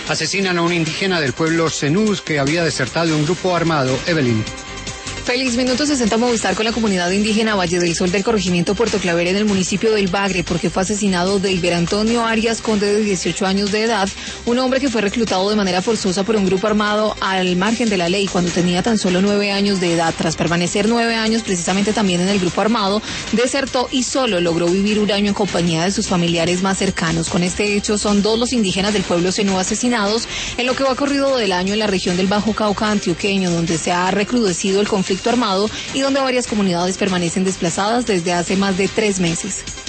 Asesinan a un indígena del pueblo Zenús que había desertado de un grupo armado. Evelyn. Feliz Minuto 60 Movistar con la comunidad indígena Valle del Sol del corregimiento Puerto Claver en el municipio del Bagre, porque fue asesinado Delber Antonio Arias Conde, de 18 años de edad, un hombre que fue reclutado de manera forzosa por un grupo armado al margen de la ley cuando tenía tan solo 9 años de edad. Tras permanecer 9 años precisamente también en el grupo armado, desertó y solo logró vivir un año en compañía de sus familiares más cercanos. Con este hecho son 2 los indígenas del pueblo Zenú asesinados en lo que va corrido del año en la región del Bajo Cauca antioqueño, donde se ha recrudecido el conflicto armado y donde varias comunidades permanecen desplazadas desde hace más de 3 meses.